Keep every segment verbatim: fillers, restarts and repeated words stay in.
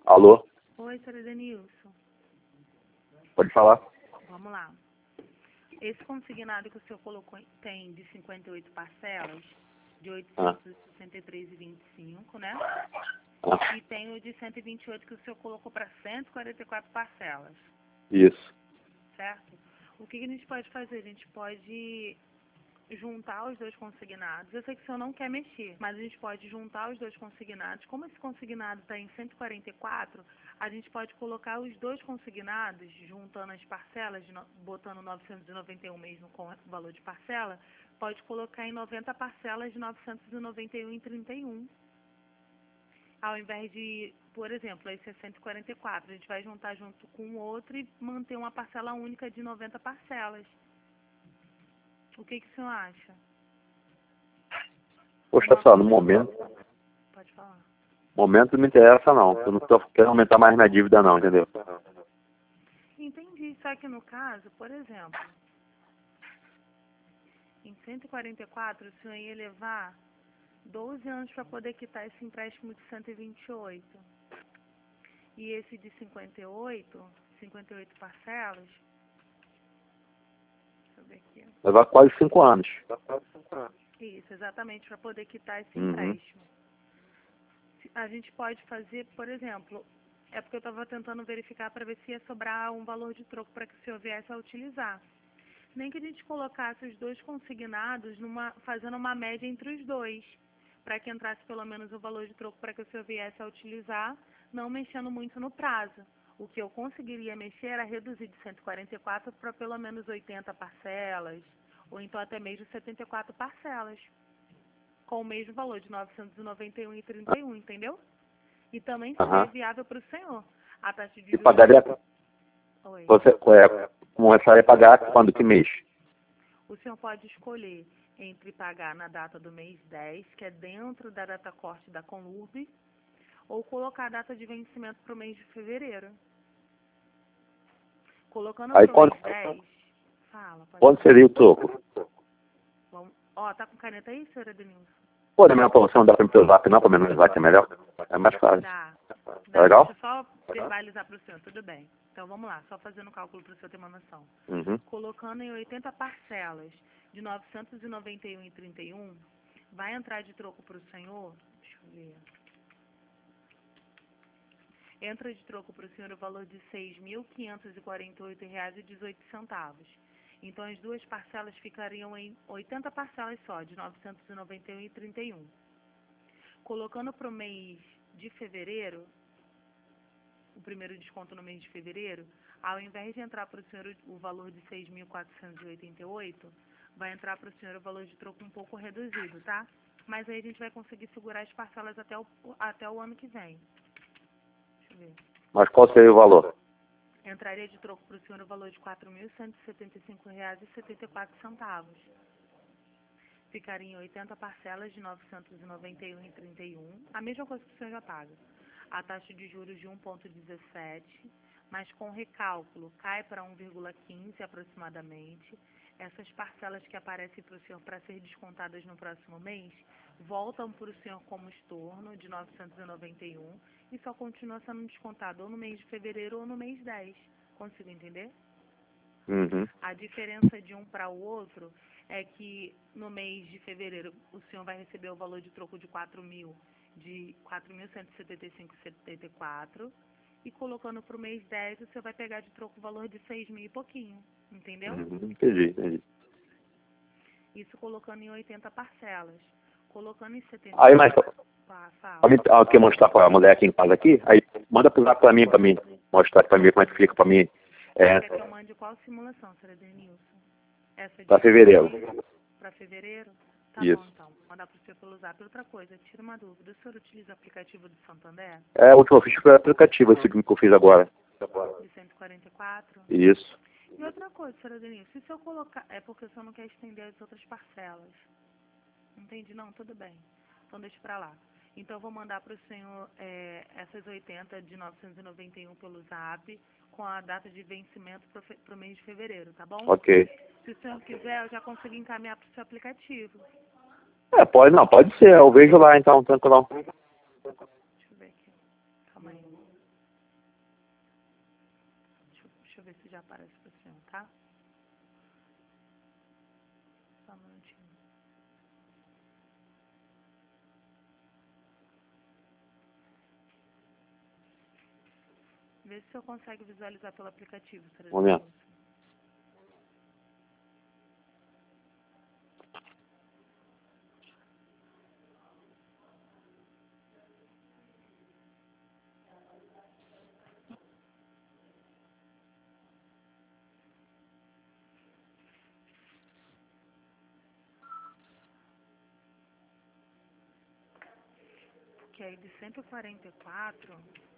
Alô? Oi, senhor Edenilson. Pode falar. Vamos lá. Esse consignado que o senhor colocou tem de cinquenta e oito parcelas, de oitocentos e sessenta e três reais e vinte e cinco, né? Ah, E tem o de cento e vinte e oito que o senhor colocou para cento e quarenta e quatro parcelas, isso. certo? O que que a gente pode fazer? A gente pode juntar os dois consignados. Eu sei que o senhor não quer mexer, mas a gente pode juntar os dois consignados. Como esse consignado está em cento e quarenta e quatro, a gente pode colocar os dois consignados, juntando as parcelas, de no- botando novecentos e noventa e um mesmo com o valor de parcela, pode colocar em noventa parcelas de novecentos e noventa e um em trinta e um. Ao invés de, por exemplo, esse é cento e quarenta e quatro, a gente vai juntar junto com o outro e manter uma parcela única de noventa parcelas. O que que o senhor acha? Poxa, só, no momento, Pode falar. momento não me interessa não. Eu não tô querendo aumentar mais minha dívida não, entendeu? Entendi. Só que no caso, por exemplo, em cento e quarenta e quatro, o senhor ia levar doze anos para poder quitar esse empréstimo de cento e vinte e oito. E esse de cinquenta e oito, cinquenta e oito parcelas, deixa eu ver aqui. Levar quase cinco anos. Isso, exatamente, para poder quitar esse Uhum. empréstimo. A gente pode fazer, por exemplo, é porque eu estava tentando verificar para ver se ia sobrar um valor de troco para que o senhor viesse a utilizar. Nem que a gente colocasse os dois consignados numa, fazendo uma média entre os dois, para que entrasse pelo menos o valor de troco para que o senhor viesse a utilizar, não mexendo muito no prazo. O que eu conseguiria mexer era reduzir de cento e quarenta e quatro para pelo menos oitenta parcelas, ou então até mesmo setenta e quatro parcelas, com o mesmo valor de novecentos e noventa e um e trinta e um, entendeu? E também seria Aham. viável para o senhor. A taxa de E juros... pagaria, Oi. você é, começaria a pagar quando que mês? O senhor pode escolher entre pagar na data do mês dez, que é dentro da data corte da Conlurb, ou colocar a data de vencimento para o mês de fevereiro. Colocando Aí para o quando, mês dez... Fala, pode quando falar. seria o troco? Vamos... Ó, tá com caneta aí, senhora Denilson? Pô, na minha promoção não dá pra me ter o zap não, pra mim no zap é melhor. É mais fácil. Dá. Tá Dá. legal? Deixa eu só verbalizar para o senhor, tudo bem. Então vamos lá, só fazendo o cálculo para o senhor ter uma noção. Uhum. Colocando em oitenta parcelas de novecentos e noventa e um e trinta e um, vai entrar de troco para o senhor, deixa eu ver, entra de troco para o senhor o valor de seis mil quinhentos e quarenta e oito reais e dezoito centavos. Então as duas parcelas ficariam em oitenta parcelas só, de novecentos e noventa e um e trinta e um. Colocando para o mês de fevereiro, o primeiro desconto no mês de fevereiro, ao invés de entrar para o senhor o valor de seis mil quatrocentos e oitenta e oito, vai entrar para o senhor o valor de troco um pouco reduzido, tá? Mas aí a gente vai conseguir segurar as parcelas até o, até o ano que vem. Deixa eu ver. Mas qual seria o valor? Entraria de troco para o senhor o valor de quatro mil cento e setenta e cinco reais e setenta e quatro centavos. Ficaria em oitenta parcelas de novecentos e noventa e um e trinta e um, a mesma coisa que o senhor já paga. A taxa de juros de um vírgula dezessete, mas com recálculo cai para um vírgula quinze aproximadamente. Essas parcelas que aparecem para o senhor para ser descontadas no próximo mês voltam para o senhor como estorno de novecentos e noventa e um e só continua sendo descontado ou no mês de fevereiro ou no mês dez. Consigo entender? Uhum. A diferença de um para o outro é que no mês de fevereiro o senhor vai receber o valor de troco de quatro mil, de quatro mil cento e setenta e cinco reais e setenta e quatro centavos, e colocando para o mês dez o senhor vai pegar de troco o valor de seis mil e pouquinho, entendeu? Uhum. Entendi, entendi. Isso colocando em oitenta parcelas. Colocando em setenta... Aí, mas Ah, fala. pra mim, ah, quer mostrar pra mulher aqui em casa aqui? Aí manda pro zap pra mim, pra mim. Mostrar pra mim como é que fica pra mim. É, Quer que eu mande qual simulação, senhora Denilson? Essa de pra fevereiro. para fevereiro? Tá Isso. bom, então. Vou mandar para o senhor pelo zap. Outra coisa, tira uma dúvida. O senhor utiliza o aplicativo do Santander? É, a última ficha foi aplicativo, esse que eu fiz agora. De cento e quarenta e quatro? Isso. E outra coisa, senhora Denilson, se o senhor colocar... É porque o senhor não quer estender as outras parcelas. Entendi? Não, tudo bem. Então deixa pra lá. Então eu vou mandar para o senhor é, essas oitenta de novecentos e noventa e um pelo zap, com a data de vencimento para o mês de fevereiro, tá bom? Ok. Se o senhor quiser, eu já consegui encaminhar para o seu aplicativo. É, pode, não, pode ser. Eu vejo lá então, tranquilão. Deixa eu ver aqui. Calma aí. Deixa eu ver se já aparece para o senhor, tá? Só um minutinho. Vê se o senhor consegue visualizar pelo aplicativo, senhor Momento. Edenilson. Que aí de cento e quarenta e quatro,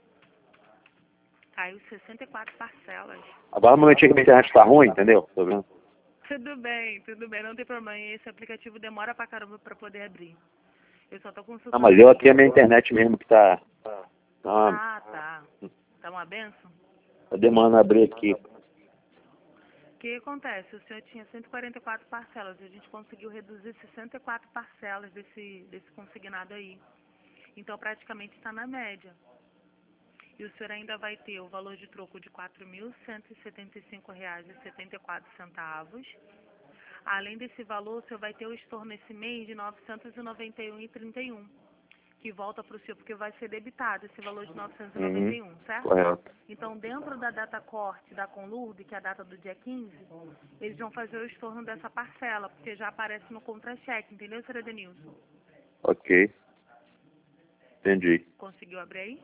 caiu sessenta e quatro parcelas. Agora, no momentinho que minha internet tá ruim, entendeu? Tô vendo. Tudo bem, tudo bem, não tem problema. Esse aplicativo demora pra caramba pra poder abrir. Eu só tô Não, consultando. mas eu aqui é a minha internet mesmo que tá... Tá, Ah, tá. Tá uma benção? tá demorando a abrir aqui. O que acontece? O senhor tinha cento e quarenta e quatro parcelas. A gente conseguiu reduzir sessenta e quatro parcelas desse, desse consignado aí. Então, praticamente está na média. E o senhor ainda vai ter o valor de troco de quatro mil cento e setenta e cinco reais e setenta e quatro centavos. Além desse valor, o senhor vai ter o estorno esse mês de novecentos e noventa e um reais e trinta e um, que volta para o senhor, porque vai ser debitado esse valor de novecentos e noventa e um, Uhum. certo? Correto. Então, dentro da data corte da Conlurde, que é a data do dia quinze, eles vão fazer o estorno dessa parcela, porque já aparece no contra-cheque, entendeu, senhor Edenilson? Ok. Entendi. Conseguiu abrir aí?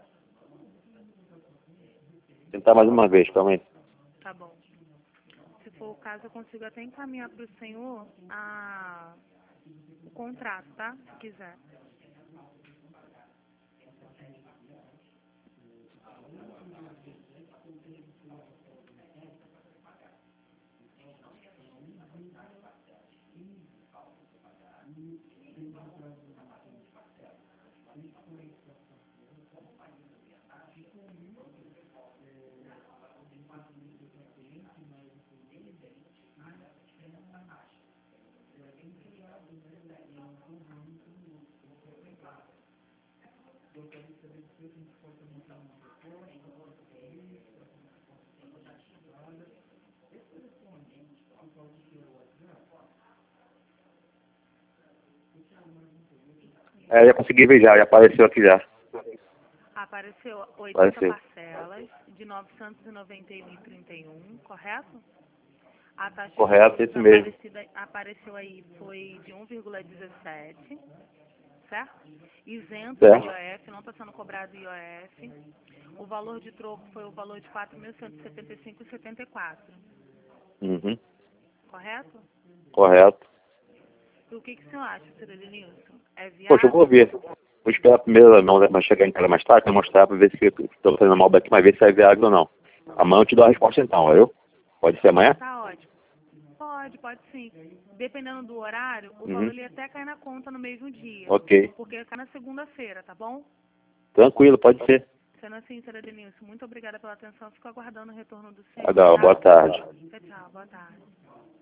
Tentar mais uma vez, calma aí. Tá bom. Se for o caso, eu consigo até encaminhar para o senhor a... o contrato, tá? Se quiser. É, já consegui ver já, já apareceu aqui já. Apareceu oitenta Apareceu. parcelas de novecentos e noventa e um reais e trinta e um, correto? A taxa Correto, de esse juros mesmo. aparecida, apareceu aí foi de um vírgula dezessete, certo? Isento do Certo. I O F, não está sendo cobrado I O F. O valor de troco foi o valor de quatro mil cento e setenta e cinco reais e setenta e quatro, Uhum. correto? Correto. E o que, que o senhor acha, senhor Edenilson? É Poxa, eu vou viável? ver. Vou esperar primeiro, não, mas chegar em casa mais tarde, pra mostrar, pra ver se estou fazendo mal daqui, mas ver se é viável ou não. Amanhã eu te dou a resposta então, valeu? Pode ser amanhã? Tá ótimo. Pode, pode sim. Dependendo do horário, o valor Uhum. ele até cai na conta no mesmo dia. Ok. Porque cai na segunda-feira, tá bom? Tranquilo, pode ser. Sendo assim, senhora Denilson, muito obrigada pela atenção. Fico aguardando o retorno do senhor, Legal, tá? boa tarde. Tchau, tchau. Boa tarde.